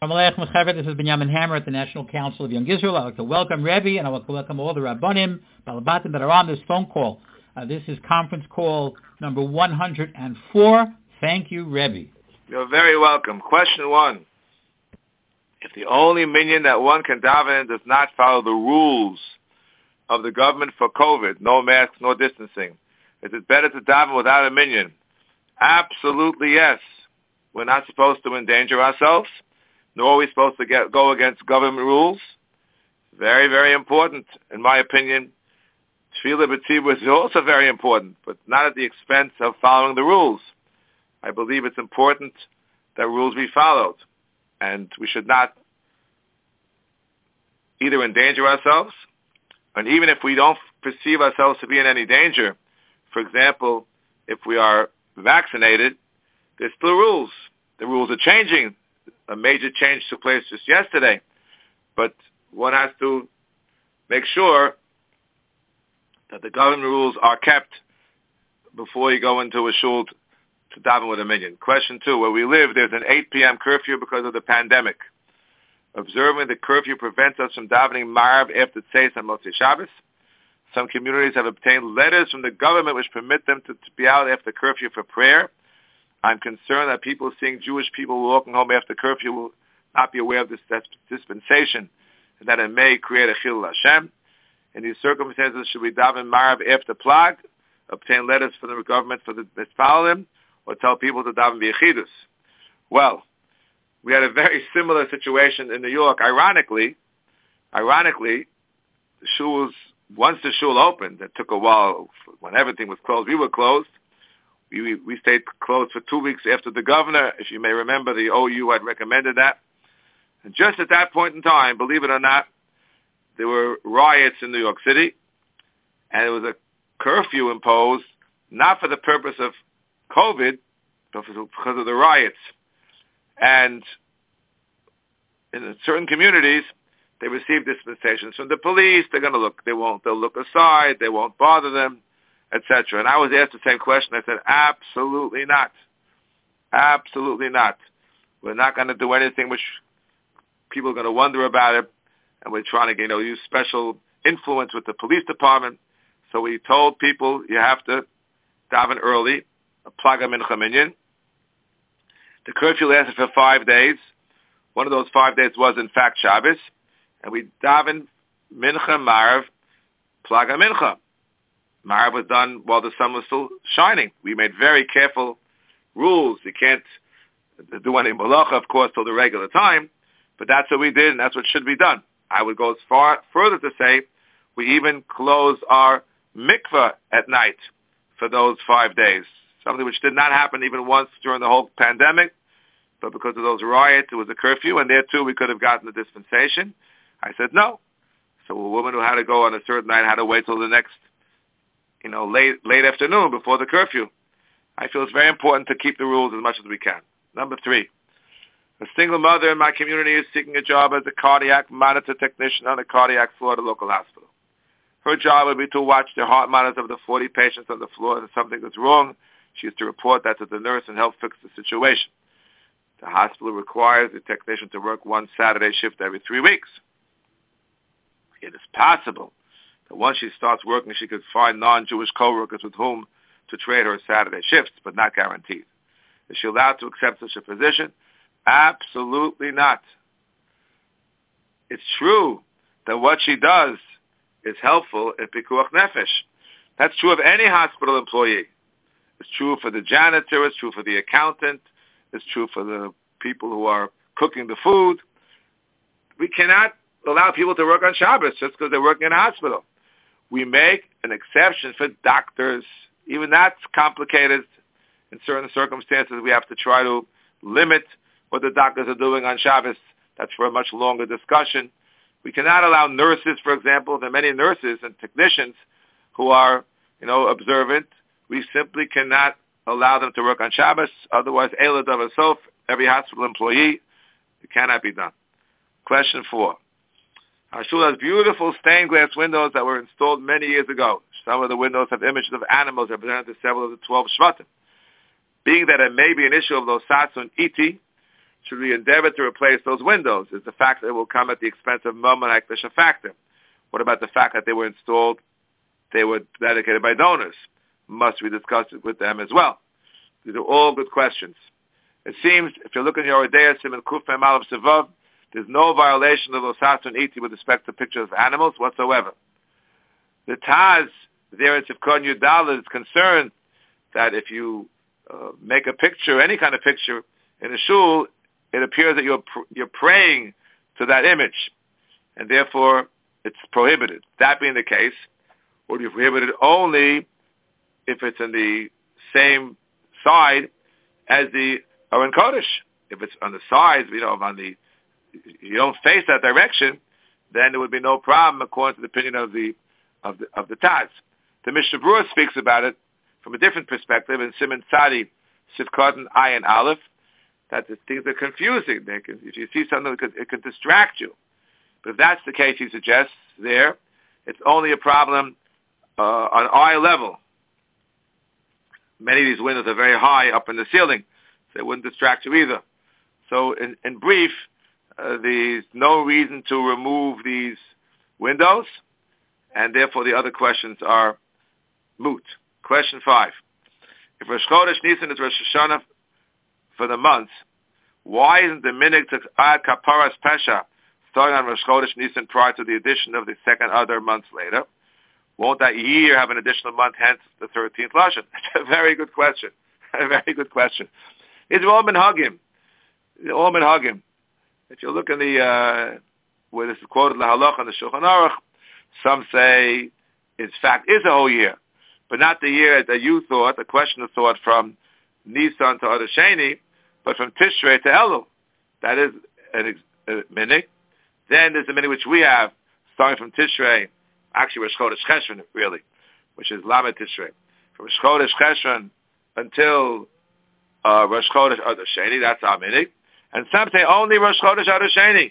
From Aleich Mechaber, this is Binyamin Hammer at the National Council of Young Israel. I'd like to welcome Rebbe, and I'd like to welcome all the Rabbanim, Balabatim that are on this phone call. This is conference call number 104. Thank you, Rebbe. You're very welcome. Question 1. If the only minyan that one can daven in does not follow the rules of the government for COVID, no masks, no distancing, is it better to daven without a minyan? Absolutely yes. We're not supposed to endanger ourselves, nor are we supposed to go against government rules. Very, very important, in my opinion. Tefillah b'tzibur is also very important, but not at the expense of following the rules. I believe it's important that rules be followed, and we should not either endanger ourselves, and even if we don't perceive ourselves to be in any danger, for example, if we are vaccinated, there's still rules. The rules are changing. A major change took place just yesterday, but one has to make sure that the government rules are kept before you go into a shul to daven with a minyan. Question 2, where we live, there's an 8 p.m. curfew because of the pandemic. Observing the curfew prevents us from davening Marav after Tzeis on Motzei Shabbos. Some communities have obtained letters from the government which permit them to be out after curfew for prayer. I'm concerned that people seeing Jewish people walking home after curfew will not be aware of this dispensation and that it may create a Chilul Hashem. In these circumstances, should we daven Marav after Plag, obtain letters from the government for the Mispalim, or tell people to daven B'Yechidus? Well, we had a very similar situation in New York. Ironically, the shuls, once the shul opened, it took a while. When everything was closed, we were closed. We stayed closed for 2 weeks after the governor. If you may remember, the OU had recommended that. And just at that point in time, believe it or not, there were riots in New York City, and there was a curfew imposed, not for the purpose of COVID, but because of the riots. And in certain communities, they received dispensations from the police. They're going to look. They'll look aside. They won't bother them, etc. And I was asked the same question. I said, absolutely not. Absolutely not. We're not going to do anything which people are going to wonder about it. And we're trying to, use special influence with the police department. So we told people, you have to daven early, a Plag Mincha Minyan. The curfew lasted for 5 days. One of those 5 days was, in fact, Shabbos. And we davened Mincha Marav, Plag Mincha. Marav was done while the sun was still shining. We made very careful rules. You can't do any malacha, of course, till the regular time. But that's what we did, and that's what should be done. I would go as far further to say we even closed our mikveh at night for those 5 days, something which did not happen even once during the whole pandemic, but because of those riots, it was a curfew, and there too we could have gotten the dispensation. I said no. So a woman who had to go on a certain night had to wait till the next, late afternoon before the curfew. I feel it's very important to keep the rules as much as we can. Number 3. A single mother in my community is seeking a job as a cardiac monitor technician on the cardiac floor at a local hospital. Her job would be to watch the heart monitors of the 40 patients on the floor, and if something is wrong, she is to report that to the nurse and help fix the situation. The hospital requires the technician to work one Saturday shift every 3 weeks. It is possible that once she starts working, she could find non-Jewish co-workers with whom to trade her Saturday shifts, but not guaranteed. Is she allowed to accept such a position? Absolutely not. It's true that what she does is helpful in Pikuach Nefesh. That's true of any hospital employee. It's true for the janitor. It's true for the accountant. It's true for the people who are cooking the food. We cannot allow people to work on Shabbos just because they're working in a hospital. We make an exception for doctors. Even that's complicated. In certain circumstances, we have to try to limit what the doctors are doing on Shabbos. That's for a much longer discussion. We cannot allow nurses, for example. There are many nurses and technicians who are, observant. We simply cannot allow them to work on Shabbos. Otherwise, Eilad of Asof, every hospital employee, it cannot be done. Question 4. Our shul has beautiful stained glass windows that were installed many years ago. Some of the windows have images of animals represented several of the 12 Shvatim. Being that it may be an issue of Losatz and Iti, should we endeavor to replace those windows? Is the fact that it will come at the expense of Mammon Hekdesh a factor? What about the fact that they were installed, they were dedicated by donors? Must we discuss it with them as well? These are all good questions. It seems, if you look in your Odeya Siman Kuf Memal of Sevav, there's no violation of Osatun Iti with respect to pictures of animals whatsoever. The Taz, there in Sivkon Yudal, is concerned that if you make a picture, any kind of picture, in a shul, it appears that you're praying to that image, and therefore it's prohibited. That being the case, would be prohibited only if it's in the same side as the Aron Kodesh. If it's on the sides, you don't face that direction, then there would be no problem according to the opinion of the Taz. The Mishnah Berurah speaks about it from a different perspective in Siman Tzadi, Sivkot and Ayin Aleph, that the things are confusing. If you see something, it can distract you. But if that's the case, he suggests there, it's only a problem on eye level. Many of these windows are very high up in the ceiling, so it wouldn't distract you either. So in brief, there's no reason to remove these windows, and therefore the other questions are moot. Question 5. If Rosh Chodesh Nisan is Rosh Hashanah for the month, why isn't the minhag to add Kaparas Pesha starting on Rosh Chodesh Nisan prior to the addition of the second other months later? Won't that year have an additional month, hence the 13th Lashon? It's a very good question. A very good question. It's all minhagim. All minhagim. If you look in the, where this is quoted, Lahalach on the Shulchan Aruch, some say, in fact, is a whole year, but not the year that you thought, the questioner thought from Nisan to Adar Sheni, but from Tishrei to Elul. That is a minhag. Then there's a minhag which we have, starting from Tishrei, actually Rosh Chodesh Cheshvan, really, which is Lamed Tishrei. From Rosh Chodesh Cheshvan until Rosh Chodesh Adar Sheni, that's our minhag. And some say only Rosh Chodesh Adar Sheni.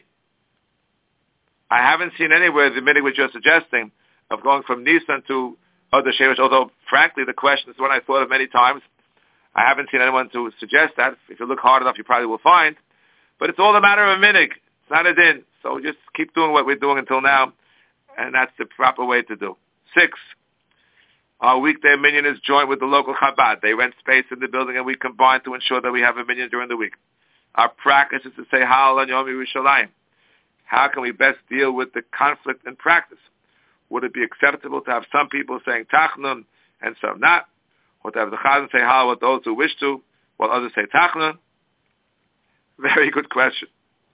I haven't seen anywhere the minhag which you're suggesting of going from Nisan to Adar Sheni, although frankly the question is one I thought of many times. I haven't seen anyone to suggest that. If you look hard enough, you probably will find. But it's all a matter of a minhag. It's not a din. So just keep doing what we're doing until now, and that's the proper way to do. 6. Our weekday minyan is joined with the local Chabad. They rent space in the building, and we combine to ensure that we have a minyan during the week. Our practice is to say Hallel on Yom Yerushalayim. How can we best deal with the conflict in practice? Would it be acceptable to have some people saying Tachnun and some not? Or to have the Chazan say Hallel with those who wish to, while others say Tachnun? Very good question.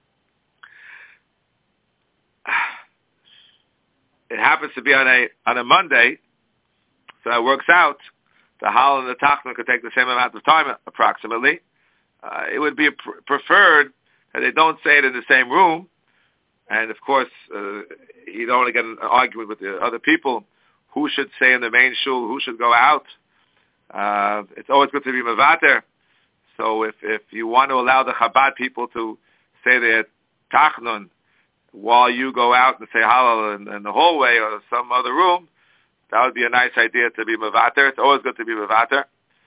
It happens to be on a Monday, so it works out. The Hallel and the Tachnun could take the same amount of time, approximately. It would be preferred that they don't say it in the same room, and of course, you don't want to get an argument with the other people. Who should stay in the main shul? Who should go out? It's always good to be mevater. So if you want to allow the Chabad people to say their Tachnun while you go out and say Hallel in the hallway or some other room, that would be a nice idea to be mevater. It's always good to be mevater.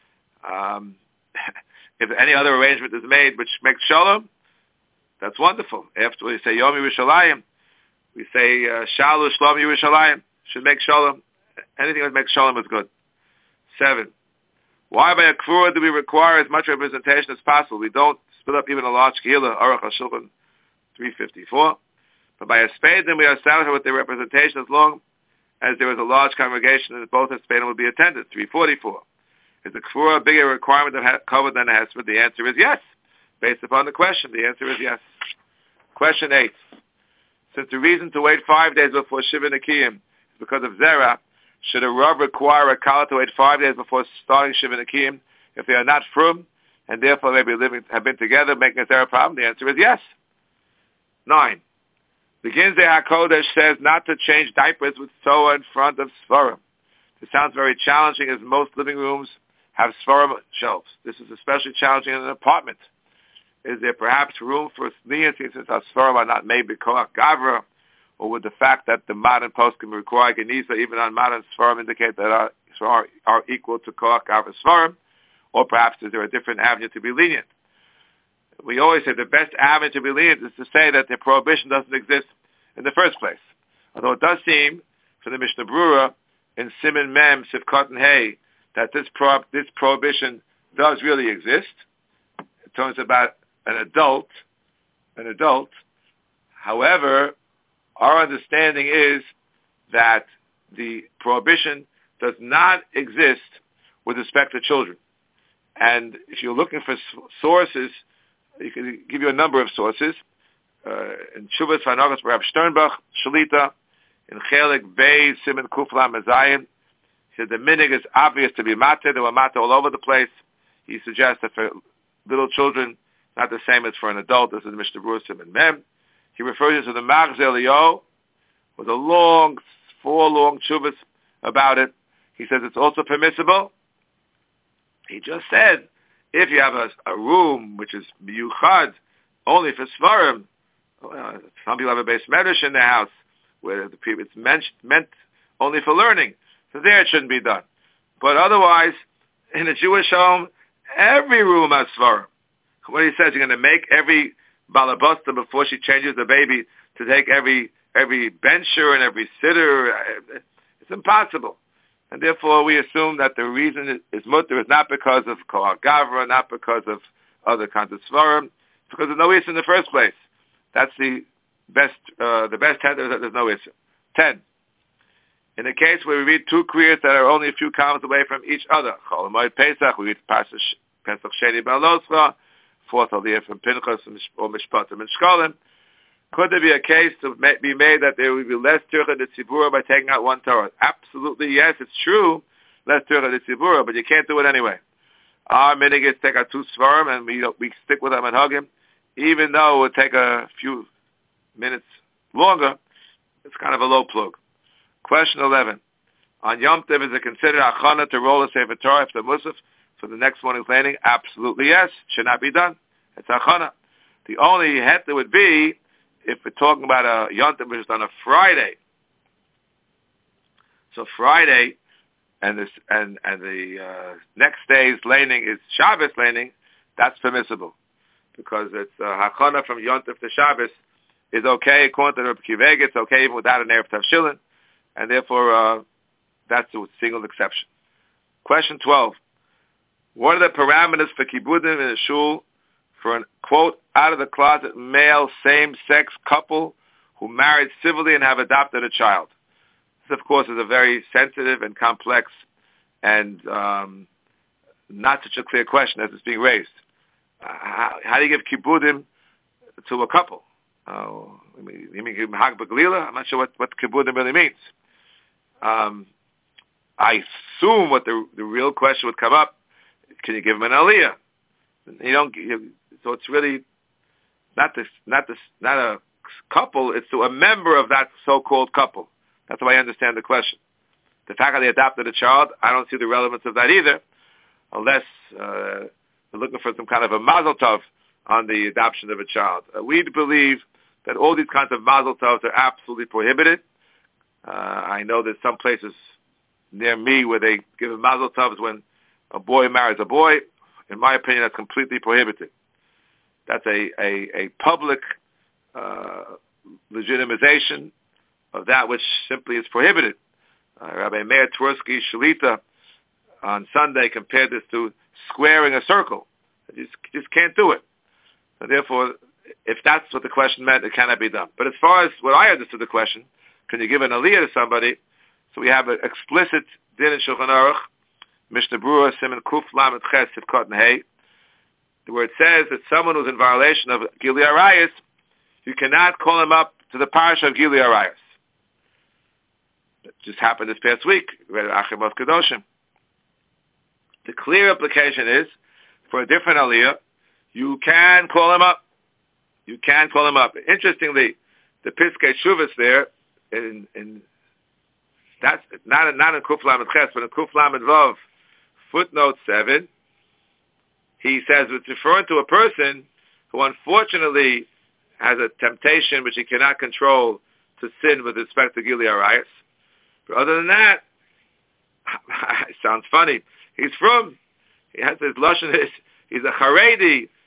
If any other arrangement is made which makes shalom, that's wonderful. After we say Yom Yerushalayim, we say Shalu Shalom Yerushalayim, should make shalom. Anything that makes shalom is good. 7. Why by a kvura do we require as much representation as possible? We don't split up even a large kehillah, Aruch HaShulchan 354. But by a spadim we are satisfied with the representation as long as there is a large congregation and both spadim will be attended. 344. Is the kvura a bigger requirement of cover than a hesped? The answer is yes. Based upon the question, the answer is yes. Question 8. Since the reason to wait 5 days before Shiva Nekiyim is because of Zera, should a Rav require a Kala to wait 5 days before starting Shiva Nekiyim if they are not frum and therefore maybe have been together, making a Zera problem? The answer is yes. 9. The Ginzei HaKodesh says not to change diapers with Soa in front of Svarim. This sounds very challenging as most living rooms have Svarim shelves. This is especially challenging in an apartment. Is there perhaps room for leniency since our Svarim are not made by Koach Gavra, or would the fact that the modern post can require Genisa even on modern Svarim indicate that our Svarim are equal to Koach Gavra Svarim, or perhaps is there a different avenue to be lenient? we always say the best avenue to be lenient is to say that the prohibition doesn't exist in the first place. Although it does seem, from the Mishnah Brura, in Siman Mem, Sivkot and Hay, that this prohibition does really exist. It talks about an adult. However, our understanding is that the prohibition does not exist with respect to children. And if you're looking for sources, you can give you a number of sources. In Chuvas Vanogas Rab Sternbach, Shalita, in Chelik Bey, Simon Kufla Mezayim, he said the minig is obvious to be mata. There were mata all over the place. He suggests that for little children, not the same as for an adult. This is Mishnah Brura Simon Mem. He refers to the Magz Elio, with four long chuvas about it. He says it's also permissible. He just said, if you have a room which is miyuchad, only for svarim, some people have a base medrash in their house where it's meant only for learning. So there it shouldn't be done. But otherwise, in a Jewish home, every room has svarim. What he says, you're going to make every balabasta before she changes the baby to take every bencher and every sitter. It's impossible. And therefore, we assume that the reason is mutter is not because of Kohar Gavra, not because of other kinds of svarim. It's because there's no issue in the first place. That's the best head is that there's no issue. 10. In a case where we read two kriyas that are only a few comments away from each other, Chol Hamoed Pesach, we read Pesach Sheni Baloscha, fourth aliyah from Pinchas or Mishpatim and Shkolim. Could there be a case to be made that there would be less Tircha de Tzibura by taking out one Torah? Absolutely, yes, it's true, less Tircha de Tzibura, but you can't do it anyway. Our minig is take out two Svarim and we stick with them and hug him, even though it would take a few minutes longer. It's kind of a low plug. Question 11. On Yom Tov, is it considered achana to roll a Sefer Torah after Musaf for the next morning's landing? Absolutely, yes. Should not be done. It's achana. The only het would be if we're talking about a Yom Tov which is on a Friday. So Friday and the next day's landing is Shabbos landing, that's permissible. Because it's hakana from Yom Tov to Shabbos is okay according to Rabbi Akiva Eiger. It's okay even without an Erev Tavshilin. And therefore, that's a single exception. Question 12. What are the parameters for kibudim in a shul for an, quote, out-of-the-closet male same-sex couple who married civilly and have adopted a child? This, of course, is a very sensitive and complex and not such a clear question as it's being raised. How do you give kibudim to a couple? You mean give him hag b'galila? I'm not sure what kibudim really means. I assume what the real question would come up: can you give him an aliyah? So it's really not a couple. It's to a member of that so-called couple. That's how I understand the question. The fact that they adopted a child, I don't see the relevance of that either, unless they're looking for some kind of a mazel tov on the adoption of a child. We believe that all these kinds of mazel tovs are absolutely prohibited. I know there's some places near me where they give a mazel tovs when a boy marries a boy. In my opinion, that's completely prohibited. That's a public legitimization of that which simply is prohibited. Rabbi Meir Twersky Shalita on Sunday compared this to squaring a circle. You just can't do it. So therefore, if that's what the question meant, it cannot be done. But as far as what I understood the question, can you give an aliyah to somebody? So we have an explicit din in Shulchan Aruch, Mishnah Brura, Siman Kuf Lamed Ches Sivkot and Hay, where it says that someone who's in violation of Gili Arayis, you cannot call him up to the parasha of Gili Arayis. It just happened this past week. We read Achim of Kedoshim. The clear implication is, for a different aliyah, you can call him up. You can call him up. Interestingly, the Piskei Shuvas there, that's not in Kuf Lamed Ches, but in Kuf Lamed Vav, footnote 7, he says it's referring to a person who unfortunately has a temptation which he cannot control to sin with respect to Gili Arayis. But other than that, it sounds funny. He has his lashon. He's a Haredi.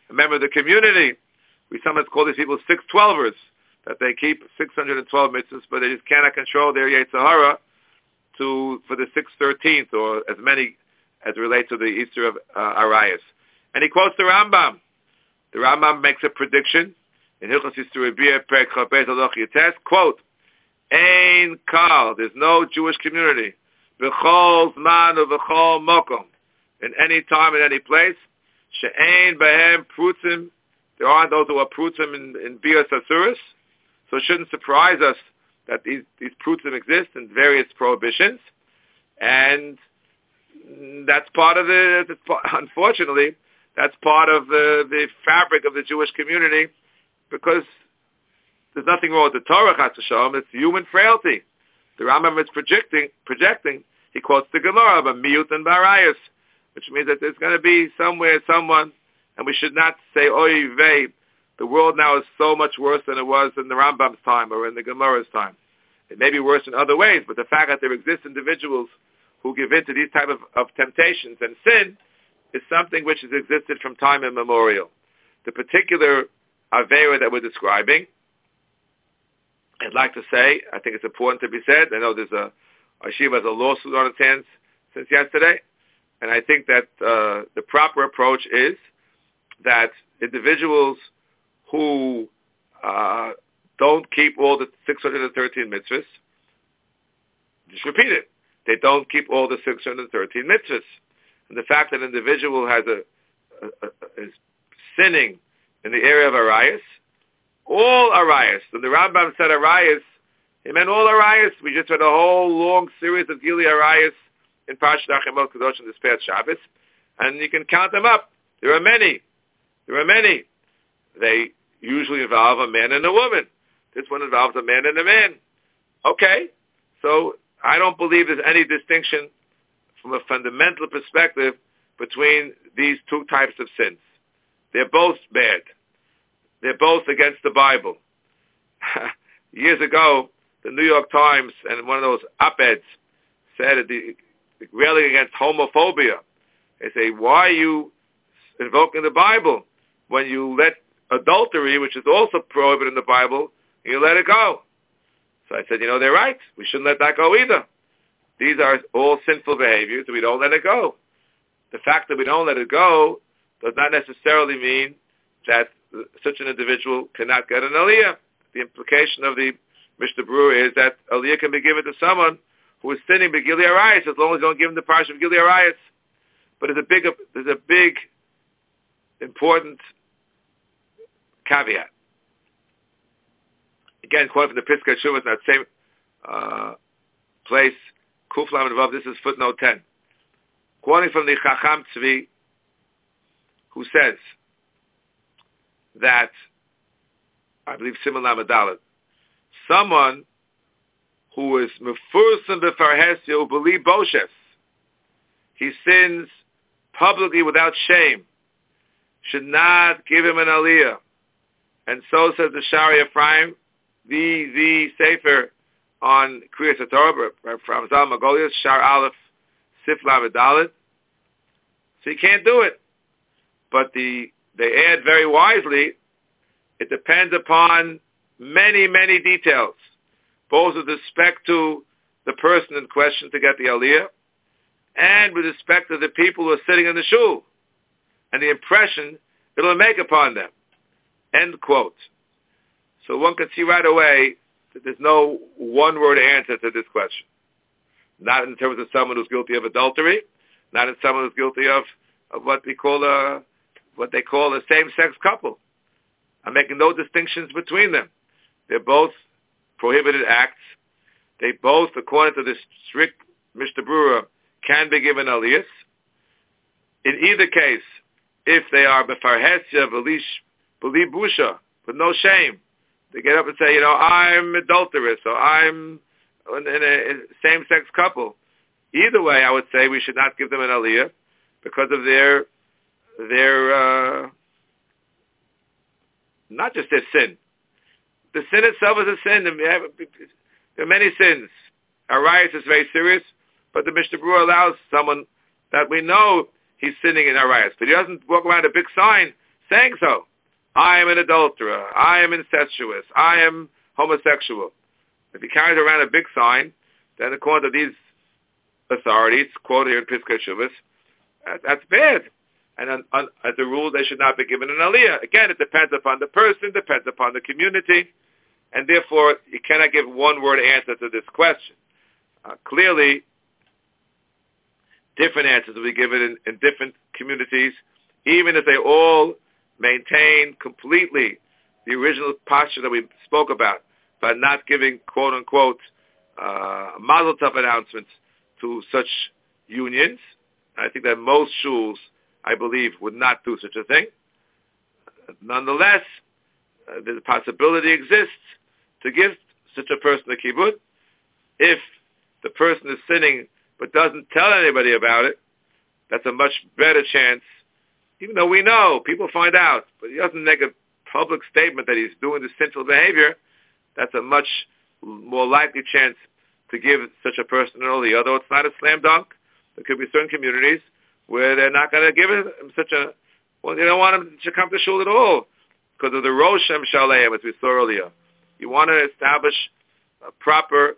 a member of the community. We sometimes call these people 612ers, that they keep 612 mitzvahs, but they just cannot control their Yetzer Hara for the 613th, or as many as relate to the Easter of Arayos. And he quotes the Rambam. The Rambam makes a prediction in Hilchos Yisur B'Yeh Perek Chapez Halacha Yates, quote, Ein Kal, there's no Jewish community, V'chol Zman V'chol Mokom, in any time, in any place, She'ein Behem Prutzim, there aren't those who are Prutzim in Bias Asuris, so it shouldn't surprise us that these Prutzim exist in various prohibitions, and that's part of unfortunately, that's part of the fabric of the Jewish community, because there's nothing wrong with the Torah, Chas v'Shalom, it's human frailty. The Rambam is projecting, he quotes the Gemara of a Miyut and Barayas, which means that there's going to be somewhere, someone, and we should not say, oy vey, the world now is so much worse than it was in the Rambam's time or in the Gemara's time. It may be worse in other ways, but the fact that there exist individuals who give in to these type of temptations and sin is something which has existed from time immemorial. The particular Avera that we're describing, I'd like to say, I think it's important to be said, I know there's a Yeshiva has a lawsuit on its hands since yesterday, and I think that the proper approach is that individuals who don't keep all the 613 mitzvahs, just repeat it, they don't keep all the 613 mitzvahs. And the fact that an individual has is sinning in the area of Arayos, all Arayos, when the Rambam said Arayos, he meant all Arayos. We just read a whole long series of Gili Arayos in Parashat Achimot Kadosh in this past Shabbos, and you can count them up. There are many. They usually involve a man and a woman. This one involves a man and a man. Okay, so I don't believe there's any distinction from a fundamental perspective between these two types of sins. They're both bad. They're both against the Bible. Years ago, the New York Times and one of those op-eds said railing against homophobia. They say, why are you invoking the Bible when you let adultery, which is also prohibited in the Bible, you let it go? So I said, they're right. We shouldn't let that go either. These are all sinful behaviors, and we don't let it go. The fact that we don't let it go does not necessarily mean that such an individual cannot get an aliyah. The implication of the Mishnah Berurah is that aliyah can be given to someone who is sinning by Gili Arayos, as long as you don't give him the parsha of Gili Arayos. But there's a big, important caveat. Again, quoting from the Piskei Teshuvos in that same place, Kuf Lamed Vav, this is footnote 10. Quoting from the Chacham Tzvi, who says that, I believe Simon Lamed Dalet, someone who is Mefursim B'Farhesya U'Beli Boshes, he sins publicly without shame, should not give him an aliyah. And so says the Shari Ephraim, the Sefer on Kriyas HaTorah from Zal Magolias, Shar Aleph, Sif Lamed Dalet. So you can't do it. But they add very wisely, it depends upon many, many details, both with respect to the person in question to get the aliyah, and with respect to the people who are sitting in the shul, and the impression it'll make upon them. End quote. So one can see right away that there's no one-word answer to this question. Not in terms of someone who's guilty of adultery, not in someone who's guilty of what they call a same-sex couple. I'm making no distinctions between them. They're both prohibited acts. They both, according to this strict Mishnah Berurah, can be given aliyas. In either case, if they are befarhesya b'li busha, with no shame, they get up and say, I'm adulterous, or I'm in a same-sex couple. Either way, I would say we should not give them an aliyah because of their not just their sin. The sin itself is a sin. There are many sins. Arayos is very serious, but the Mishnah Berurah allows someone that we know he's sinning in Arayos, but he doesn't walk around a big sign saying so. I am an adulterer. I am incestuous. I am homosexual. If he carries around a big sign, then according to these authorities, quoted here in Piskei Teshuvos, that's bad. And as a rule, they should not be given an aliyah. Again, it depends upon the person, depends upon the community, and therefore you cannot give one-word answer to this question. Clearly, different answers will be given in different communities, even if they all maintain completely the original posture that we spoke about, by not giving quote-unquote mazel tov announcements to such unions. I think that most shuls, I believe, would not do such a thing. Nonetheless, the possibility exists to give such a person a kibbud. If the person is sinning but doesn't tell anybody about it, that's a much better chance, even though we know, people find out, but he doesn't make a public statement that he's doing this sinful behavior. That's a much more likely chance to give such a person an aliyah, although it's not a slam dunk. There could be certain communities where they're not going to give him such a, well, they don't want him to come to shul at all because of the Roshem Shaleim, as we saw earlier. You want to establish a proper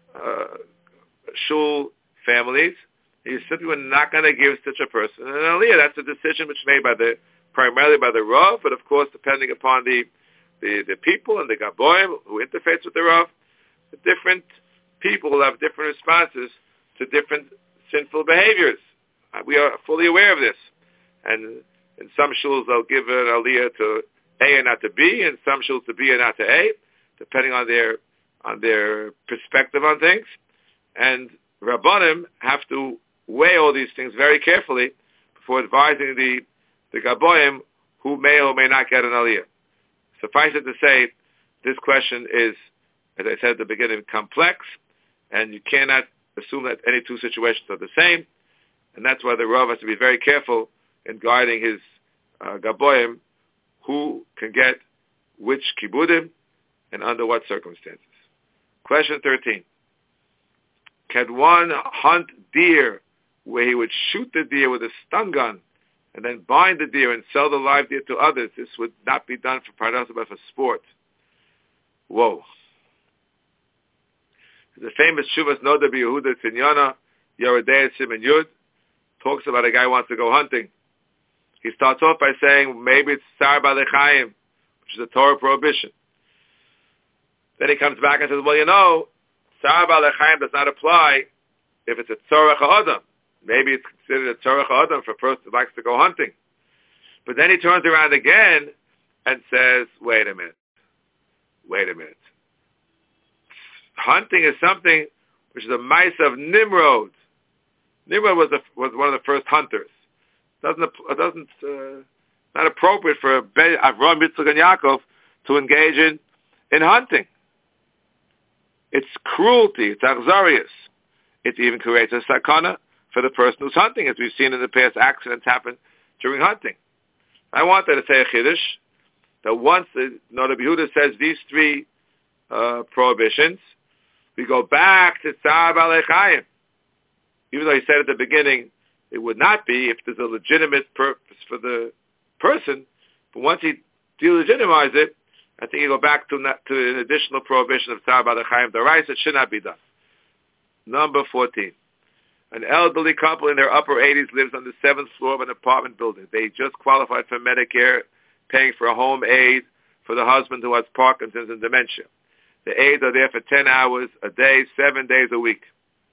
shul families. You simply not going to give such a person an aliyah. That's a decision which is made primarily by the Rav, but of course depending upon the people and the Gaboim who interface with the Rav, the different people will have different responses to different sinful behaviors. We are fully aware of this. And in some shuls they'll give an aliyah to A and not to B, and some shuls to B and not to A, depending on their perspective on things. And Rabbanim have to weigh all these things very carefully before advising the Gaboim who may or may not get an aliyah. Suffice it to say, this question is, as I said at the beginning, complex, and you cannot assume that any two situations are the same, and that's why the Rav has to be very careful in guiding his Gaboim who can get which kibbudim and under what circumstances. Question 13. Can one hunt deer where he would shoot the deer with a stun gun and then bind the deer and sell the live deer to others? This would not be done for parnasa but for sport. Whoa. The famous Shuvas Noda B'Yehuda Tzinyana, Yerodei Siman Yud, talks about a guy who wants to go hunting. He starts off by saying maybe it's Tsar Balei, which is a Torah prohibition. Then he comes back and says, well, you know, Tsar Balei does not apply if it's a Tzorach HaAdam. Maybe it's considered a Tzorach HaAdam for a person who likes to go hunting. But then he turns around again and says, wait a minute. Hunting is something which is a mice of Nimrod. Nimrod was one of the first hunters. Not appropriate for Avraham, Yitzchak, and Yaakov to engage in hunting. It's cruelty. It's achzarius. It even creates a sakana for the person who's hunting, as we've seen in the past. Accidents happen during hunting. I wanted to say a chiddush that once the Noda B'Yehuda says these three prohibitions, we go back to Tsar Balei Chayim. Even though he said at the beginning it would not be if there's a legitimate purpose for the person, but once he delegitimized it, I think you go back to an additional prohibition of Tsar Balei Chayim D'Oraisa. It should not be done. Number 14. An elderly couple in their upper 80s lives on the 7th floor of an apartment building. They just qualified for Medicare, paying for a home aid for the husband who has Parkinson's and dementia. The aides are there for 10 hours a day, 7 days a week.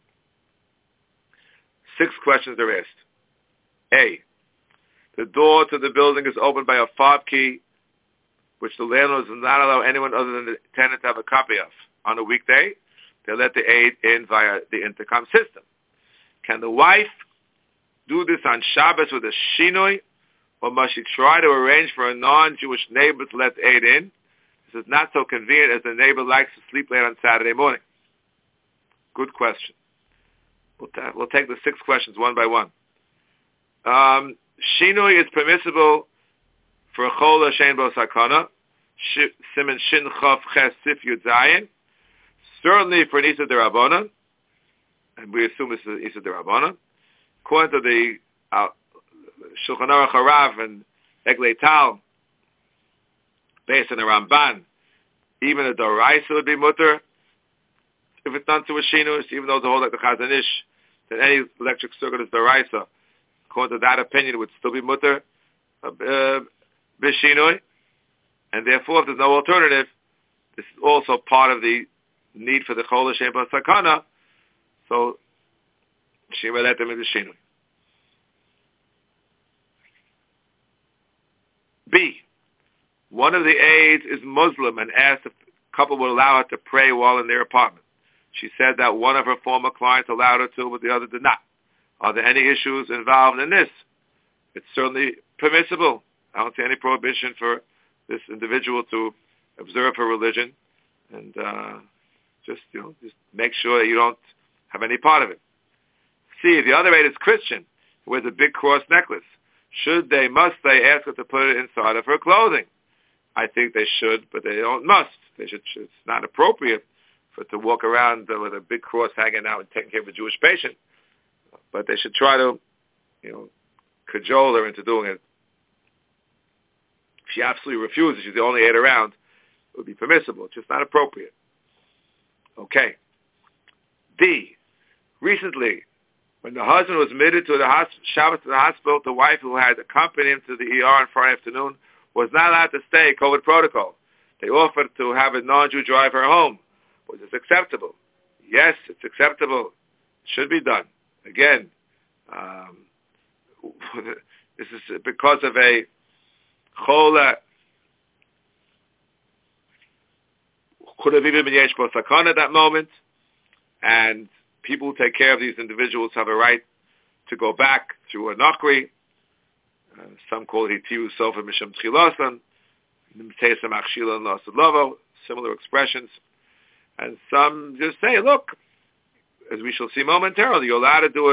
6 questions are asked. A, the door to the building is opened by a fob key, which the landlord does not allow anyone other than the tenant to have a copy of. On a weekday, they let the aide in via the intercom system. Can the wife do this on Shabbos with a shinoi, or must she try to arrange for a non-Jewish neighbor to let the aide in? This is not so convenient as the neighbor likes to sleep late on Saturday morning. Good question. We'll take the 6 questions one by one. Shinoi is permissible for a chol shein bo sakana, siman shin chaf ches sif yud zayin. Certainly for an Isa D'Rabbanan, and we assume it's Isa D'Rabbanan. According to the Shulchan Aruch Harav and Eglei Tal, based on the Ramban, even a Doraisa would be mutter if it's done to a shinus, even though the whole like the Chazon Ish, that any electric circuit is Doraisa. According to that opinion, it would still be mutter b'shinui, and therefore, if there's no alternative, this is also part of the need for the Chol Hashem Sakana. So Shema let them in the shinui. B. One of the aides is Muslim and asked if the couple would allow her to pray while in their apartment. She said that one of her former clients allowed her to, but the other did not. Are there any issues involved in this? It's certainly permissible. I don't see any prohibition for this individual to observe her religion, and just make sure that you don't have any part of it. C. The other aide is Christian, who wears a big cross necklace. Must they ask her to put it inside of her clothing? I think they should, but they must. It's not appropriate for it to walk around with a big cross hanging out and taking care of a Jewish patient. But they should try to, cajole her into doing it. If she absolutely refuses, she's the only aide around, it would be permissible. It's just not appropriate. Okay. D. Recently, when the husband was admitted to the Shabbos to the hospital, the wife who had accompanied him to the ER on Friday afternoon was not allowed to stay, COVID protocol. They offered to have a non-Jew drive her home. Was this acceptable? Yes, it's acceptable. It should be done. Again, this is because of a chola. Could have even been yesh bo sakana at that moment, and people who take care of these individuals have a right to go back through a nakri. Some call it hitiyu sofa misham tchilasan, nimteisa machshila lasad lavo, similar expressions. And some just say, look, as we shall see momentarily, you're allowed to do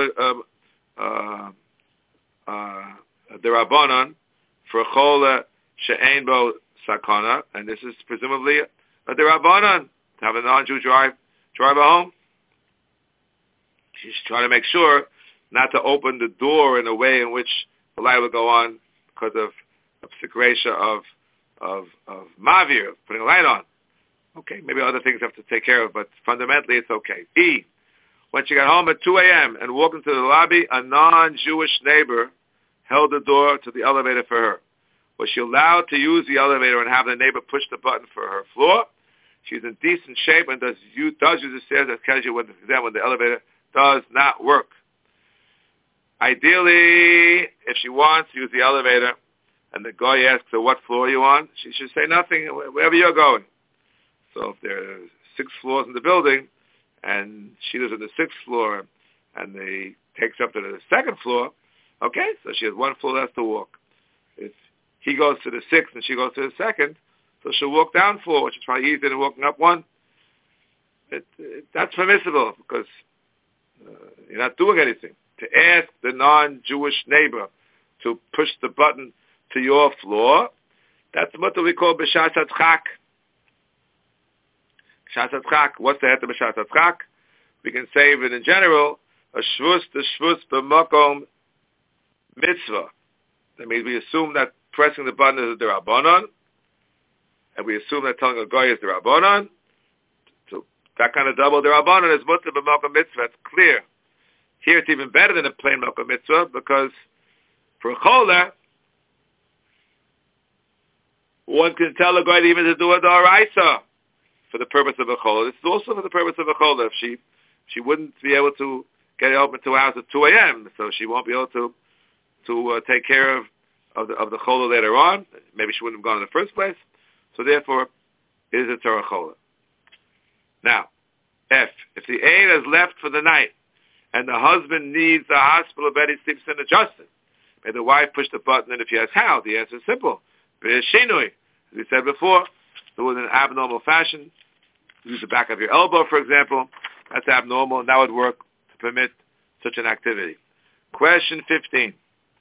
a derabanan for a chola she'ein bo sakana, and this is presumably a derabanan to have a non-Jew drive her home. She's trying to make sure not to open the door in a way in which the light will go on because of psikresha of mavir, putting a light on. Okay, maybe other things have to take care of, but fundamentally it's okay. E. When she got home at 2 a.m. and walked into the lobby, a non-Jewish neighbor held the door to the elevator for her. Was she allowed to use the elevator and have the neighbor push the button for her floor? She's in decent shape and does use the stairs as casual when the elevator does not work. Ideally, if she wants to use the elevator and the guy asks her what floor are you on, she should say nothing, wherever you're going. So if there are 6 floors in the building and she lives on the 6th floor and they takes her up to the 2nd floor, okay, so she has 1 floor left to walk. If he goes to the 6th and she goes to the 2nd, so she'll walk down 4, which is probably easier than walking up 1. That's permissible because you're not doing anything. To ask the non-Jewish neighbor to push the button to your floor, that's what we call b'shas hatzchak. B'shas hatzchak. What's the head of b'shas hatzchak? We can say it in general, a shvus b'makom mitzvah. That means we assume that pressing the button is the Rabbanon, and we assume that telling a guy is the Rabbanon. So that kind of double the Rabbanon is mutzah b'makom mitzvah. It's clear. Here it's even better than a plain makom mitzvah because for a chola, one can tell a guy even to do a daraisa for the purpose of a chola. This is also for the purpose of a chola. If she wouldn't be able to get it open to hours at 2 a.m., so she won't be able to take care of the chola later on. Maybe she wouldn't have gone in the first place. So therefore, it is a Torah chola. Now, if the aide has left for the night and the husband needs a hospital bed, he sleeps in adjusted. May the wife push the button, and if yes, how? The answer is simple. B'shinui. As we said before, do it in an abnormal fashion. Use the back of your elbow, for example. That's abnormal, and that would work to permit such an activity. Question 15.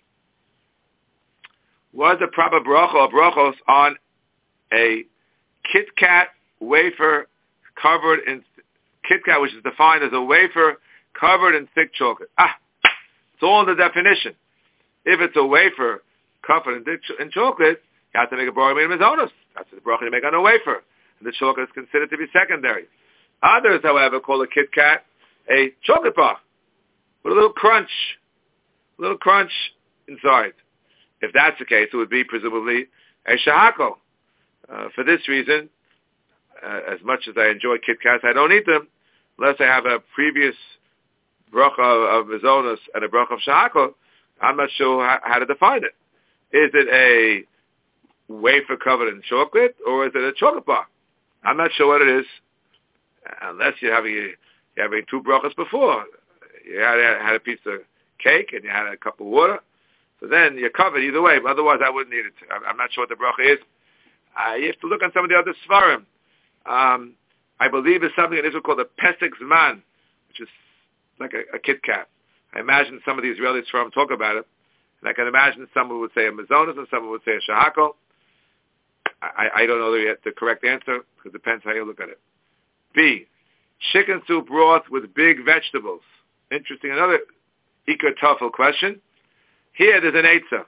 Was the proper bracha or brachos on a Kit Kat wafer covered in Kit Kat, which is defined as a wafer covered in thick chocolate? It's all in the definition. If it's a wafer covered in chocolate, you have to make a Bora Mina Mizonos. That's the bracha you make on a wafer. And the chocolate is considered to be secondary. Others, however, call a Kit Kat a chocolate bar with a little crunch inside. If that's the case, it would be presumably a shahako. For this reason, as much as I enjoy Kit Kats, I don't eat them unless I have a previous bracha of mizonos and a bracha of shahako. I'm not sure how to define it. Is it a wafer covered in chocolate, or is it a chocolate bar? I'm not sure what it is, unless you're having two brachas before. You had a piece of cake and you had a cup of water. So then you're covered either way. But otherwise, I wouldn't eat it. I'm not sure what the bracha is. You have to look on some of the other svarim. I believe there's something in Israel called a Pesach Zman, which is like a Kit Kat. I imagine some of the Israeli svarim talk about it. And I can imagine someone would say a mizonos and someone would say a shahako. I don't know the correct answer, because it depends how you look at it. B, chicken soup broth with big vegetables. Interesting. Another Iker Tafel question. Here there's an eitzah.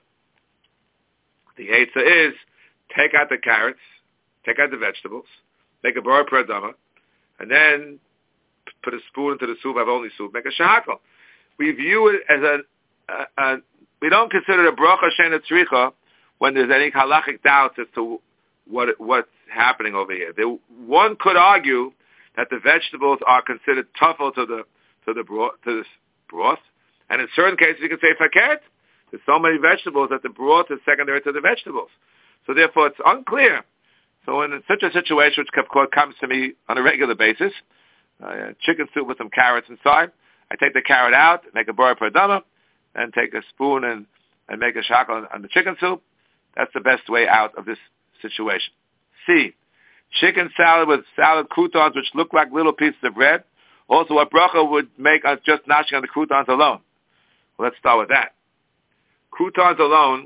The eitzah is, take out the carrots, take out the vegetables, make a bar per adama, and then put a spoon into the soup, have only soup, make a shahakal. We view it as we don't consider it a bracha she'ena tzricha when there's any halachic doubts as to what's happening over here. One could argue that the vegetables are considered tafel to this broth, and in certain cases you can say fakert. There's so many vegetables that the broth is secondary to the vegetables. So therefore it's unclear. So in such a situation, which comes to me on a regular basis, chicken soup with some carrots inside, I take the carrot out, make a bar per adama, and take a spoon and make a shakal on the chicken soup. That's the best way out of this situation. C, chicken salad with salad croutons which look like little pieces of bread. Also, what bracha would make us just nashing on the croutons alone? Well, let's start with that. Croutons alone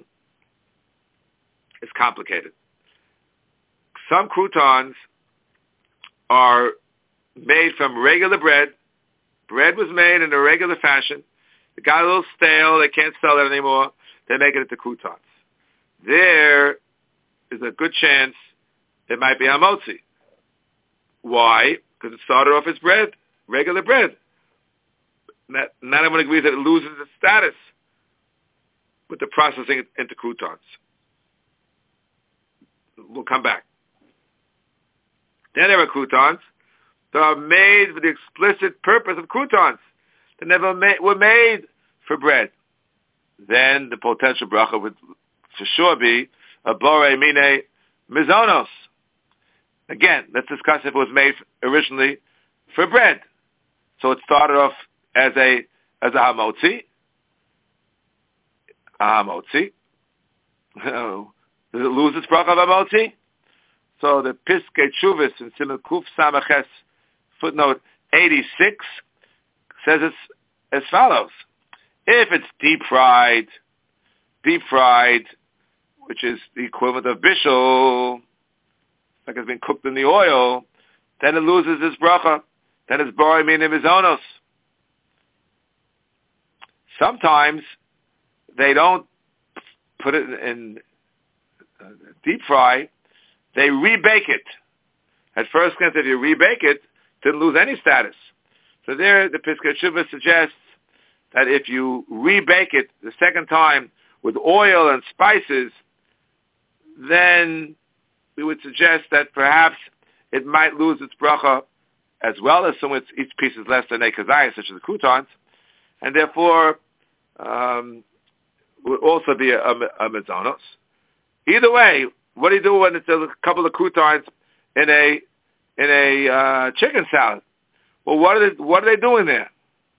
is complicated. Some croutons are made from regular bread. Bread was made in a regular fashion. It got a little stale. They can't sell it anymore. They make it into croutons. There is a good chance it might be hamotzi. Why? Because it started off as bread, regular bread. Not everyone agrees that it loses its status with the processing into croutons. We'll come back. Then there are croutons that are made for the explicit purpose of croutons. They never were made for bread. Then the potential bracha would for sure be a borei mine mizonos. Again, let's discuss if it was made originally for bread. So it started off as a hamotzi. Does it lose its bracha of hamotzi? So the Piskei Teshuvos in Siman Kuf Samaches footnote 86 says it's as follows. If it's deep fried, which is the equivalent of bishul, like it's been cooked in the oil, then it loses its bracha. Then it's borei mina mizonos. Sometimes they don't put it in deep fry. They rebake it. At first glance, if you rebake it, it didn't lose any status. So there, the Piskei Teshuvos suggests that if you rebake it the second time with oil and spices, then we would suggest that perhaps it might lose its bracha as well, as soon as each piece is less than a kazayas, such as the croutons, and therefore would also be a mizonos. Either way, what do you do when it's a couple of croutons in a chicken salad? Well, what are they doing there?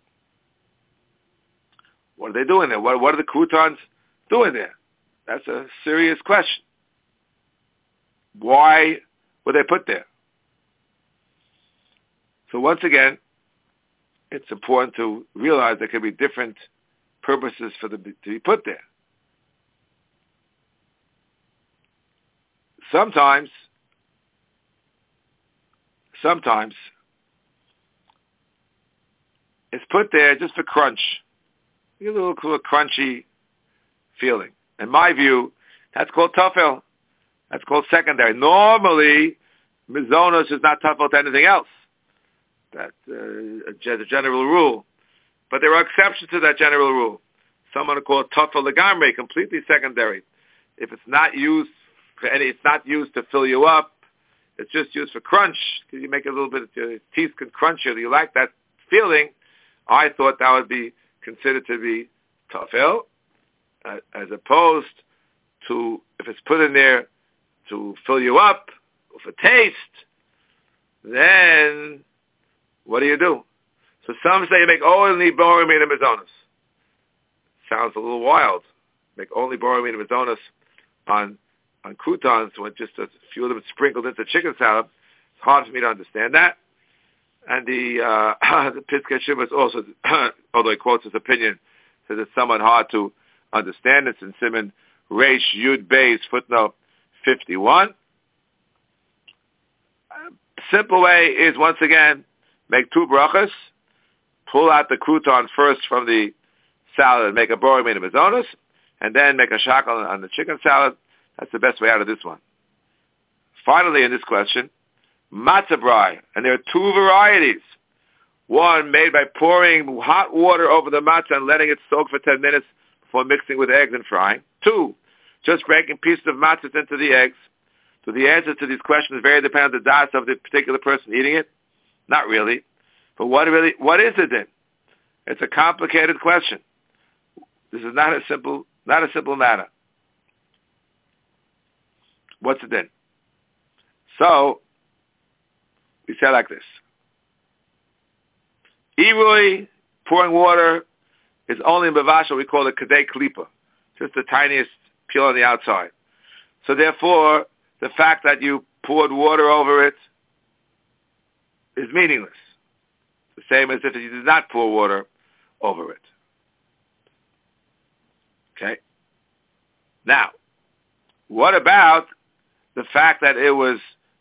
What are they doing there? What are the croutons doing there? That's a serious question. Why were they put there? So once again, it's important to realize there can be different purposes for them to be put there. Sometimes it's put there just for crunch. You get a little crunchy feeling. In my view, that's called tafel. That's called secondary. Normally, mizonos is not tafel to anything else. That's a general rule. But there are exceptions to that general rule. Some want to call it tafel legamre, completely secondary. If it's not used for any, it's not used to fill you up. It's just used for crunch. Because you make it a little bit, your teeth can crunch you. You like that feeling. I thought that would be considered to be tafel, as opposed to if it's put in there to fill you up or for taste, then what do? So some say you make only borim in mizonos. Sounds a little wild. Make only borim in mizonos on croutons with just a few of them sprinkled into chicken salad. It's hard for me to understand that. And the Piskei Teshuvos also, although he quotes his opinion, says it's somewhat hard to understand. It's in Siman Reish Yud Beis footnote 51. Simple way is, once again, make two brachas, pull out the crouton first from the salad and make a borim in mizonos, and then make a shakel on the chicken salad. That's the best way out of this one. Finally, in this question, matzah brai, and there are two varieties. One made by pouring hot water over the matzah and letting it soak for 10 minutes before mixing with eggs and frying. Two, just breaking pieces of matzah into the eggs. So the answer to these questions very depend on the das of the particular person eating it. Not really. But what is it then? It's a complicated question. This is not a simple matter. What's it then? So, we say like this. Irui, pouring water, is only in Bavasha, we call it kadei klipa, just the tiniest peel on the outside. So therefore, the fact that you poured water over it is meaningless. The same as if you did not pour water over it. Okay? Now, what about the fact that it was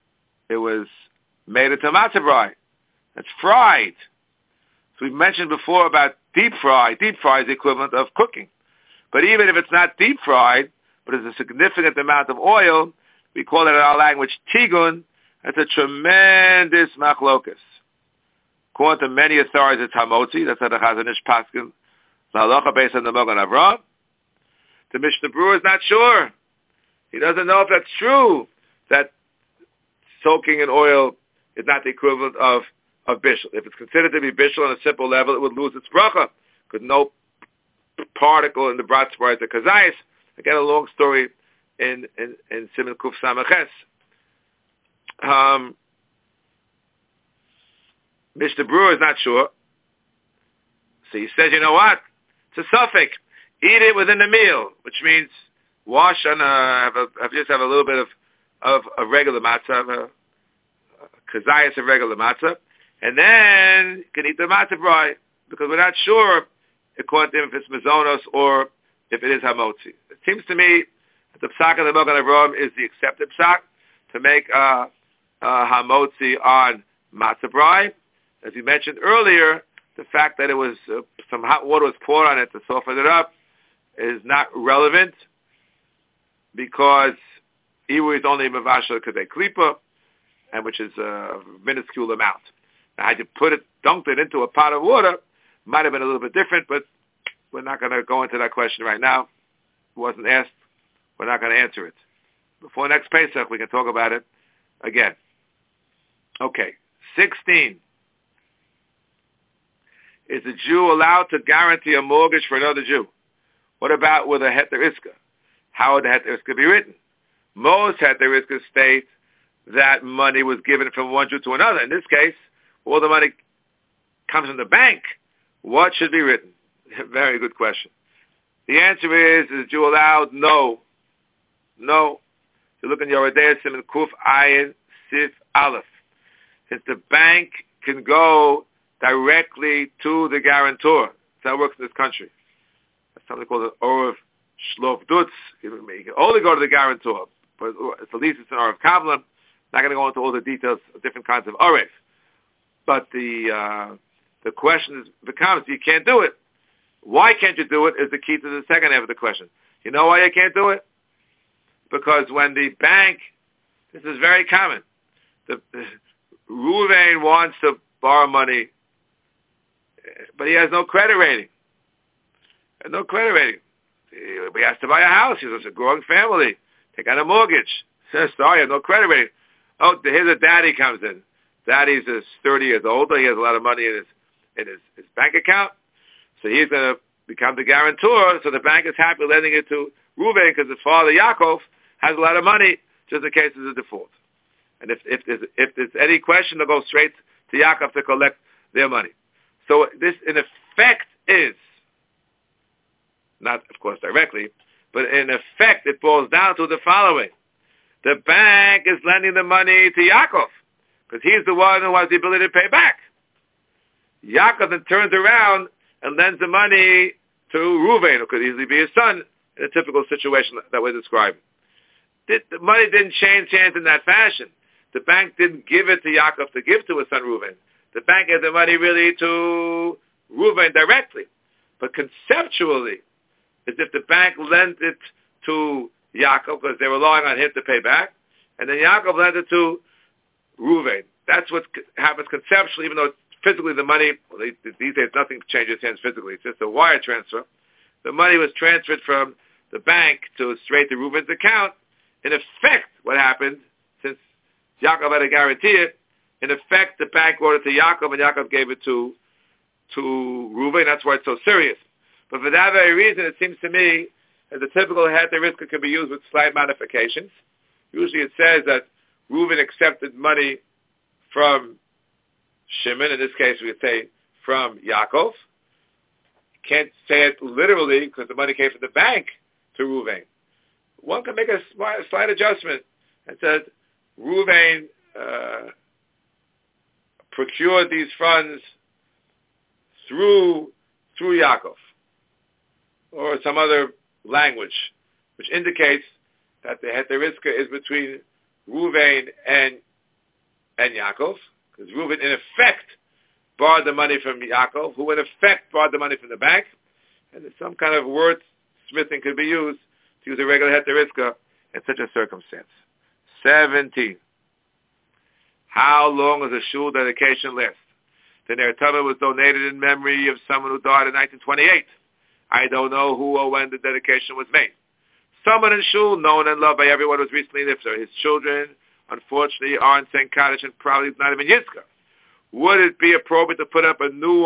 made into matzah brai? It's fried. So we mentioned before about deep fry. Deep fry is the equivalent of cooking. But even if it's not deep fried, but it's a significant amount of oil, we call it in our language tigun. That's a tremendous machlokas. According to many authorities, it's hamotzi. That's how the Chazon Ish paskin. The halacha based on the Magen Avraham. The Mishnah Berurah is not sure. He doesn't know if that's true, that soaking in oil is not the equivalent of bishul. If it's considered to be bishul on a simple level, it would lose its bracha, because no particle in the brat is a kazayis. Again, a long story in Siman Kuf Samaches. Mishnah Berurah is not sure. So he says, you know what? It's a suffix. Eat it within the meal, which means wash and just have a little bit of regular matzah, kazayas of regular matzah, and then you can eat the matzah brai, because we're not sure according to him if it's mizonos or if it is hamotzi. It seems to me that the psak of the Magen Avraham is the accepted psak to make hamotzi on matzah brai. As you mentioned earlier, the fact that it was some hot water was poured on it to soften it up is not relevant, because Iwu is only mavasha kadei klipa, and which is a minuscule amount. Now, had you dunked it into a pot of water, might have been a little bit different, but we're not going to go into that question right now. It wasn't asked. We're not going to answer it. Before next Pesach, we can talk about it again. Okay, 16. Is a Jew allowed to guarantee a mortgage for another Jew? What about with a heter iska? How would the heter iska be written? Most heter iskas state that money was given from one Jew to another. In this case, all the money comes from the bank. What should be written? Very good question. The answer is the Jew allowed? No. No. You look in Yoreh De'ah, Siman Kuf Ayin Sif Aleph. Since the bank can go directly to the guarantor. That's how it works in this country. That's something called an Orav Shlof Dutz. You can only go to the guarantor, but at least it's an Orav Kablan. Not going to go into all the details of different kinds of Orav. But the question becomes, you can't do it. Why can't you do it is the key to the second half of the question. You know why you can't do it? Because when the bank, this is very common, Reuven wants to borrow money, but he has no credit rating. He has to buy a house. He's a growing family. Take out a mortgage. Says, sorry, I have no credit rating. Oh, here's a daddy comes in. Daddy's 30 years older. He has a lot of money in his bank account. So he's going to become the guarantor. So the bank is happy lending it to Reuven because his father, Yaakov, has a lot of money just in case there's a default. And if there's any question, they'll go straight to Yaakov to collect their money. So this, in effect, is, not, of course, directly, but in effect, it boils down to the following. The bank is lending the money to Yaakov because he's the one who has the ability to pay back. Yaakov then turns around and lends the money to Reuven, who could easily be his son, in a typical situation that we're describing. The money didn't change hands in that fashion. The bank didn't give it to Yaakov to give to his son Reuven. The bank gave the money really to Reuven directly. But conceptually, as if the bank lent it to Yaakov because they were relying on him to pay back, and then Yaakov lent it to Reuven. That's what happens conceptually, even though physically the money, well, these days nothing changes hands physically. It's just a wire transfer. The money was transferred from the bank straight to Reuven's account. In effect, what happened, since Yaakov had to guarantee it, in effect, the bank wrote it to Yaakov, and Yaakov gave it to Reuven. That's why it's so serious. But for that very reason, it seems to me that the typical heter riska can be used with slight modifications. Usually it says that Reuven accepted money from Shimon. In this case, we would say from Yaakov. Can't say it literally because the money came from the bank to Reuven. One can make a slight adjustment and said Reuven procured these funds through Yaakov, or some other language, which indicates that the heter riska is between Reuven and Yaakov, because Reuven in effect borrowed the money from Yaakov, who in effect borrowed the money from the bank, and some kind of wordsmithing could be used to use a regular heter riska in such a circumstance. 17. How long does a shul dedication last? The Ner Tamid was donated in memory of someone who died in 1928. I don't know who or when the dedication was made. Someone in shul, known and loved by everyone, was recently nifter. His children, unfortunately, are in St. Kaddish and probably not even Yizkar. Would it be appropriate to put up a new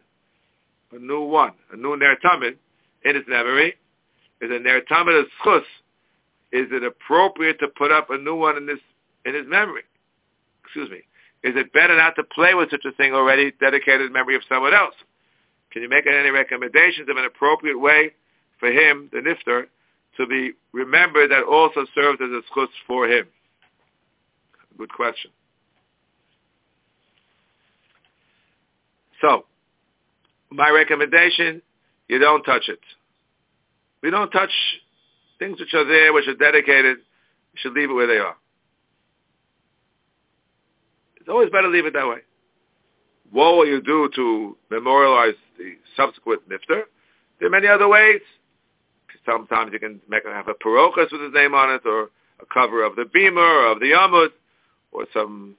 Ner Tamid in his memory? Is a Ner Tamid a schus? Is it appropriate to put up a new one in his memory? Excuse me. Is it better not to play with such a thing already dedicated in memory of someone else? Can you make any recommendations of an appropriate way for him, the nifter, to be remembered that also serves as a schus for him? Good question. So, my recommendation, you don't touch it. We don't touch things which are there, which are dedicated. You should leave it where they are. It's always better to leave it that way. What will you do to memorialize the subsequent nifter? There are many other ways. Sometimes you can have a parochas with his name on it, or a cover of the beamer, or of the amud, or some,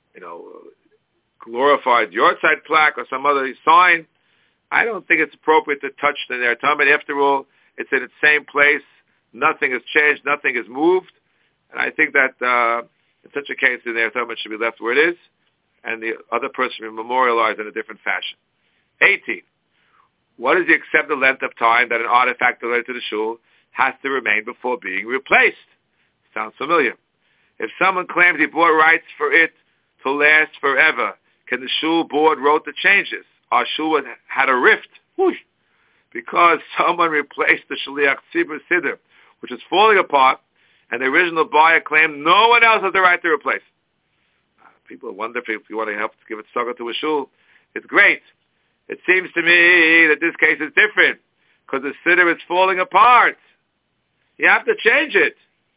glorified yahrzeit plaque, or some other sign. I don't think it's appropriate to touch the Ner Tamid. After all, it's in its same place. Nothing has changed. Nothing has moved. And I think that in such a case, the Ner Tamid should be left where it is, and the other person should be memorialized in a different fashion. 18. What is the accepted length of time that an artifact related to the shul has to remain before being replaced? Sounds familiar. If someone claims he bought rights for it to last forever, can the shul board vote the changes? Our shul had a rift, because someone replaced the shaliach tzibur siddur, which is falling apart, and the original buyer claimed no one else has the right to replace. People wonder if you want to help to give it sugar to a shul. It's great. It seems to me that this case is different, because the siddur is falling apart. You have to change it.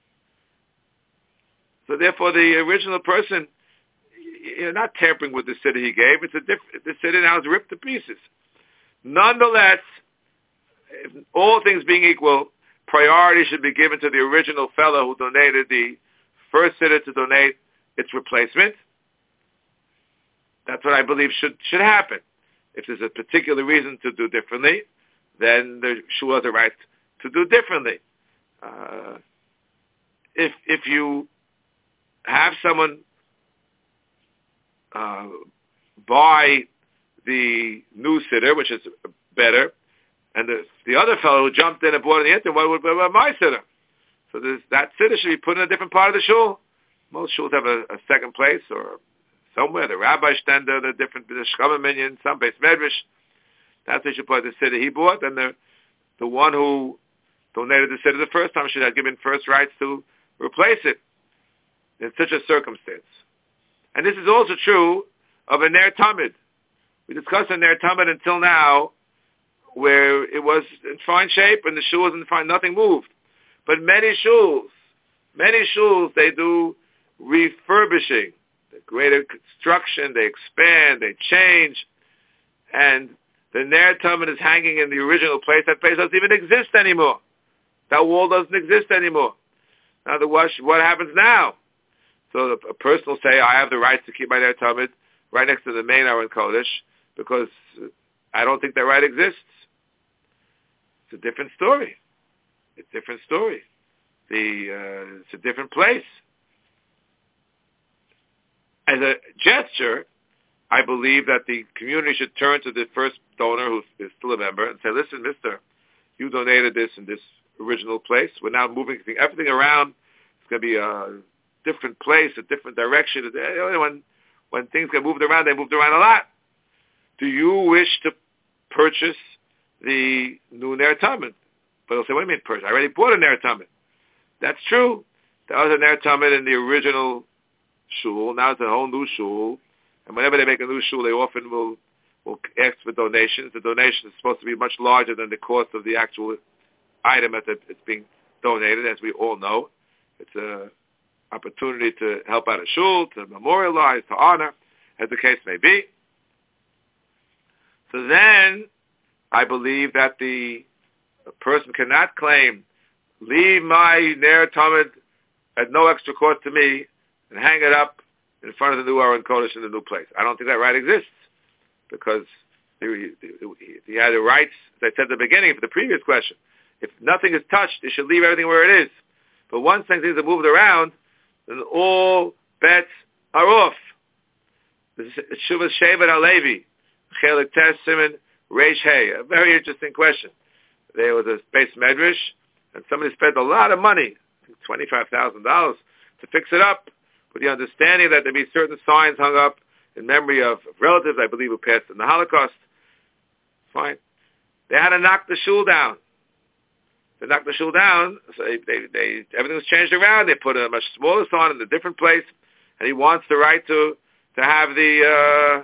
So therefore, the original person, you're not tampering with the siddur he gave. The siddur now is ripped to pieces. Nonetheless, if all things being equal, priority should be given to the original fellow who donated the first siddur to donate its replacement. That's what I believe should happen. If there's a particular reason to do differently, then the shul has a right to do differently. If you have someone buy the new siddur, which is better, and the other fellow who jumped in and bought it in the interim, what about my siddur? So that siddur should be put in a different part of the shul. Most shuls have a second place or somewhere. The rabbi stender, the shkama minyan, some base medrash. That's where you should put the siddur he bought, and the one who donated the siddur the first time should have given first rights to replace it in such a circumstance. And this is also true of a ner tamid. We discussed a ner tamid until now, where it was in fine shape and the shul was in fine, nothing moved. But many shuls, they do refurbishing, the greater construction, they expand, they change, and the ner tamid is hanging in the original place. That place doesn't even exist anymore. That wall doesn't exist anymore. Now, what happens now? So a person will say, I have the right to keep my ner tamid right next to the main Aron Kodesh because I don't think that right exists. It's a different story. It's a different story. It's a different place. As a gesture, I believe that the community should turn to the first donor who is still a member and say, listen, mister, you donated this in this original place. We're now moving everything around. It's going to be a different place, a different direction. When things get moved around, they moved around a lot. Do you wish to purchase the new ner tamid? But they'll say, what do you mean purchase? I already bought a ner tamid. That's true. That was a ner tamid in the original shul. Now it's a whole new shul. And whenever they make a new shul, they often will ask for donations. The donation is supposed to be much larger than the cost of the actual item that it's being donated, as we all know. It's an opportunity to help out a shul, to memorialize, to honor, as the case may be. So then, I believe that a person cannot claim, leave my ner tamid at no extra cost to me and hang it up in front of the new Aron Kodesh in the new place. I don't think that right exists because he had the rights, as I said at the beginning for the previous question. If nothing is touched, you should leave everything where it is. But once things are moved around, then all bets are off. This is Shuvah Shevet HaLevi, Chelik Tes Siman Reish Hey. A very interesting question. There was a base medrash, and somebody spent a lot of money, $25,000, to fix it up, with the understanding that there be certain signs hung up in memory of relatives, I believe, who passed in the Holocaust. Fine. They had to knock the shul down. They knocked the shul down, so everything was changed around. They put a much smaller sign in a different place, and he wants the right to have the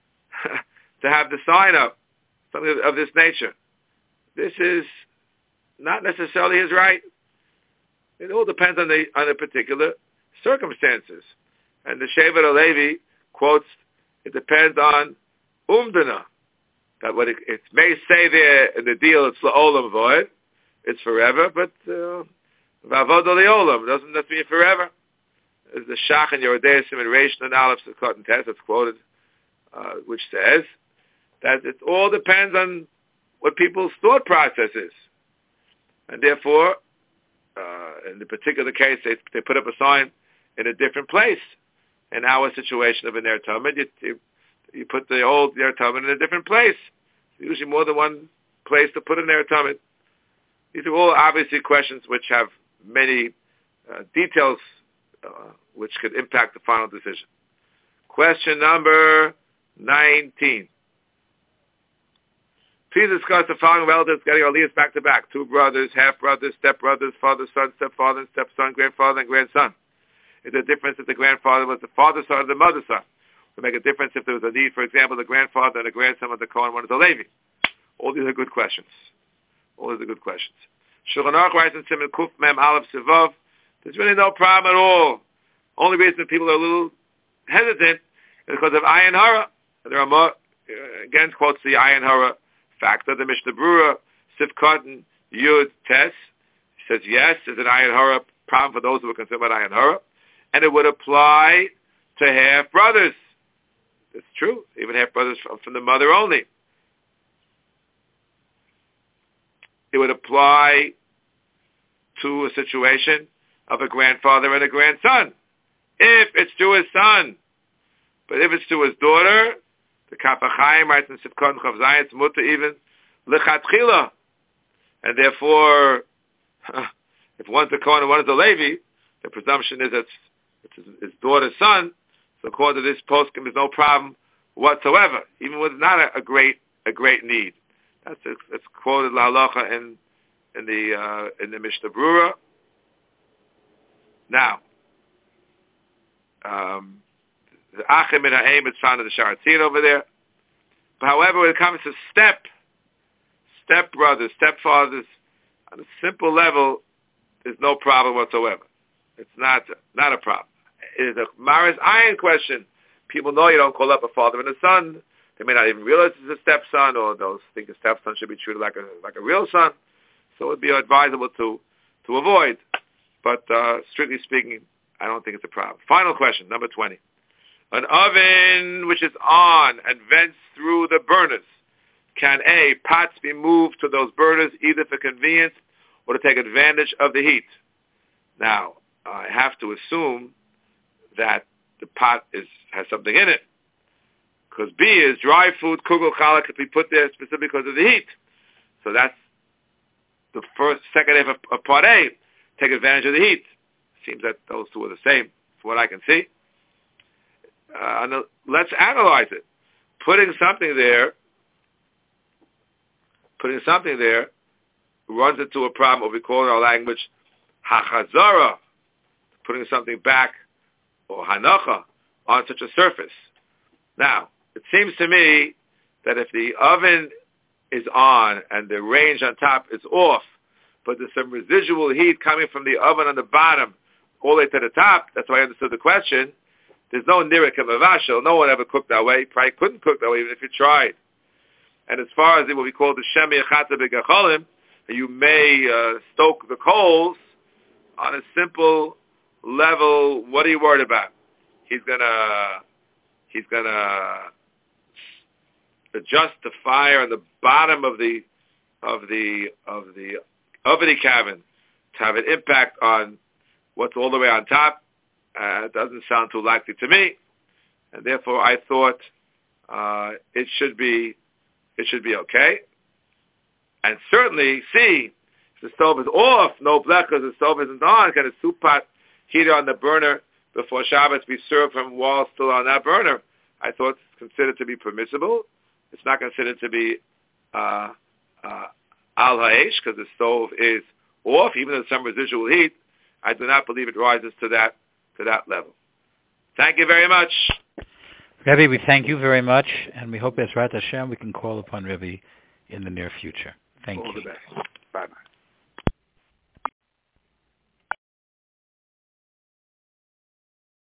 to have the sign up, something of this nature. This is not necessarily his right. It all depends on the particular circumstances. And the Shevet HaLevi quotes, it depends on umdana. That what it may say there in the deal, it's la'olam void, it's forever, but v'avod li'olam doesn't necessarily mean forever. There's the Shach and Yerodei Siman Reish and Aleph Sukkot and Tes that's quoted, which says that it all depends on what people's thought process is. And therefore, in the particular case, they put up a sign in a different place. In our situation of a ner tamid, you put the old ner tamid in a different place. Usually more than one place to put a ner tamid. These are all obviously questions which have many details which could impact the final decision. Question number 19. Please discuss the following relatives getting aliyahs back to back. 2 brothers, half-brothers, step-brothers, father, son, stepfather, and stepson, grandfather, and grandson. Is there a difference if the grandfather was the father's son or the mother's son? It would make a difference if there was a need, for example, the grandfather and the grandson of the Kohen, one is a Levi. All these are good questions. Shulchan Aruch writes in Siman Kuf Mem Aleph Sivav, there's really no problem at all. Only reason people are a little hesitant is because of Ayin Hara. The Ramah again quotes the Ayin Hara factor, the Mishnah Brura, Sif Cotton, Yud, Tes, says yes, there's an ayin hara problem for those who are concerned about ayin hara, and it would apply to half brothers. It's true, even half brothers from the mother only. It would apply to a situation of a grandfather and a grandson, if it's to his son. But if it's to his daughter, the Kaf HaChaim writes in Sivkot Chav Zayin, it's mutter even lechatchila. And therefore, if one's a Kohen and one is a Levi, the presumption is that it's his daughter's son. So according to this poskim, there's no problem whatsoever, even when it's not a great need. That's quoted la halacha in the Mishnah Brura. Now, the Achim in Ha'im is found in the Sharatzin over there. But however, when it comes to stepbrothers, stepfathers, on a simple level, there's no problem whatsoever. It's not a problem. It is a Maris Ayin question. People know you don't call up a father and a son. They may not even realize it's a stepson, or they'll think a stepson should be treated like a real son. So it would be advisable to avoid. But strictly speaking, I don't think it's a problem. Final question, number 20. An oven which is on and vents through the burners, can pots be moved to those burners either for convenience or to take advantage of the heat? Now, I have to assume that the pot has something in it, because B is dry food, kugel challah, could be put there specifically because of the heat. So that's the second half of part A, take advantage of the heat. Seems that those two are the same, from what I can see. Let's analyze it. Putting something there runs into a problem, what we call in our language, hachazara, putting something back, or hanacha, on such a surface. Now, it seems to me that if the oven is on and the range on top is off, but there's some residual heat coming from the oven on the bottom all the way to the top, that's why I understood the question, there's no nirek mavashel. No one ever cooked that way. Probably couldn't cook that way even if you tried. And as far as what we call the shemi echata begacholim, you may stoke the coals on a simple level. What are you worried about? He's gonna adjust the fire on the bottom of the oven cabin to have an impact on what's all the way on top. It doesn't sound too likely to me, and therefore I thought it should be okay. And certainly, if the stove is off, no blech, because the stove isn't on, can a soup pot heater on the burner before Shabbos be served from while still on that burner? I thought it's considered to be permissible. It's not considered to be al ha'esh, because the stove is off, even though there's some residual heat. I do not believe it rises to that level. Thank you very much. Rebbe, we thank you very much, and we hope, Ezrat Hashem, we can call upon Rebbe in the near future. Thank you. All the best. Bye-bye.